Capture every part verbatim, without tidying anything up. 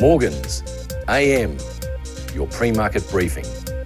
Morgans, A M, your pre-market briefing.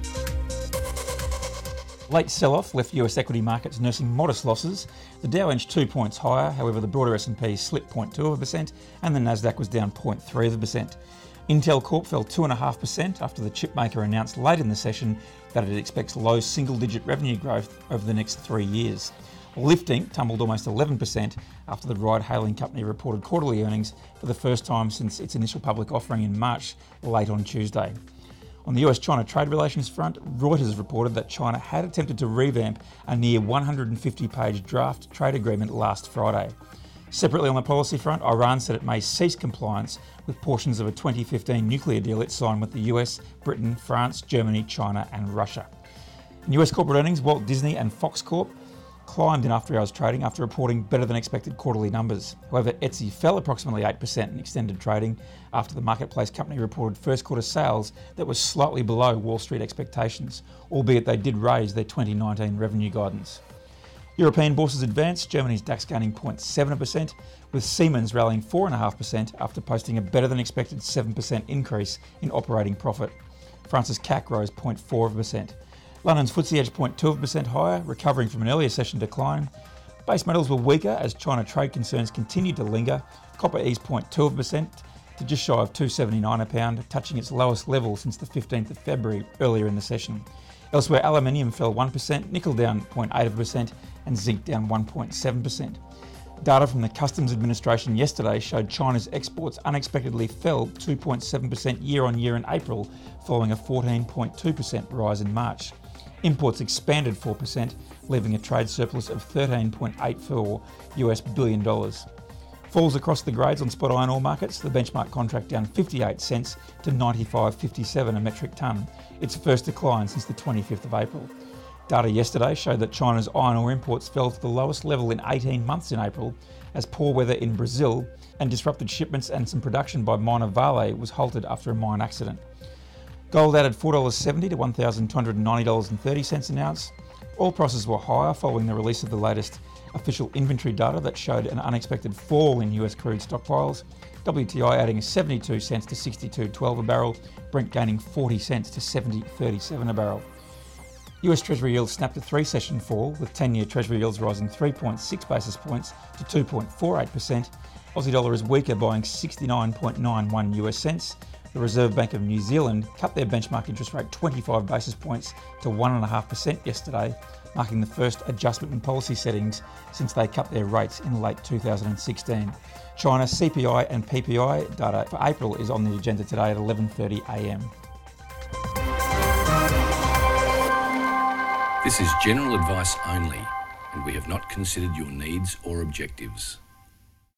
Late sell-off left U S equity markets nursing modest losses. The Dow inched two points higher, however the broader S and P slipped zero point two percent and the Nasdaq was down zero point three percent. Intel Corp fell two point five percent after the chipmaker announced late in the session that it expects low single-digit revenue growth over the next three years. Lifting tumbled almost eleven percent after the ride-hailing company reported quarterly earnings for the first time since its initial public offering in March, late on Tuesday. On the U S-China trade relations front, Reuters reported that China had attempted to revamp a near one hundred fifty page draft trade agreement last Friday. Separately on the policy front, Iran said it may cease compliance with portions of a twenty fifteen nuclear deal it signed with the U S, Britain, France, Germany, China and Russia. In U S corporate earnings, Walt Disney and Fox Corp climbed in after-hours trading after reporting better than expected quarterly numbers. However, Etsy fell approximately eight percent in extended trading after the marketplace company reported first quarter sales that was slightly below Wall Street expectations, albeit they did raise their twenty nineteen revenue guidance. European bourses advanced, Germany's DAX gaining zero point seven percent, with Siemens rallying four point five percent after posting a better than expected seven percent increase in operating profit. France's C A C rose zero point four percent. London's F T S E edged zero point two percent higher, recovering from an earlier session decline. Base metals were weaker as China trade concerns continued to linger. Copper eased zero point two percent to just shy of two seventy-nine a pound, touching its lowest level since the fifteenth of February earlier in the session. Elsewhere, aluminium fell one percent, nickel down zero point eight percent and zinc down one point seven percent. Data from the Customs Administration yesterday showed China's exports unexpectedly fell two point seven percent year on year in April, following a fourteen point two percent rise in March. Imports expanded four percent, leaving a trade surplus of thirteen point eight four U S billion dollars. Falls across the grades on spot iron ore markets, the benchmark contract down fifty-eight cents to ninety-five fifty-seven a metric tonne, its first decline since the twenty-fifth of April. Data yesterday showed that China's iron ore imports fell to the lowest level in eighteen months in April, as poor weather in Brazil and disrupted shipments and some production by miner Vale was halted after a mine accident. Gold added four dollars seventy to one thousand two hundred ninety dollars thirty an ounce. Oil prices were higher following the release of the latest official inventory data that showed an unexpected fall in U S crude stockpiles. W T I adding seventy-two cents to sixty-two twelve a barrel, Brent gaining forty cents to seventy thirty-seven a barrel. U S Treasury yields snapped a three-session fall, with ten-year Treasury yields rising three point six basis points to two point four eight percent. Aussie dollar is weaker, buying sixty-nine point nine one U S cents. The Reserve Bank of New Zealand cut their benchmark interest rate twenty-five basis points to one point five percent yesterday, marking the first adjustment in policy settings since they cut their rates in late two thousand sixteen. China's C P I and P P I data for April is on the agenda today at eleven thirty a m. This is general advice only, and we have not considered your needs or objectives.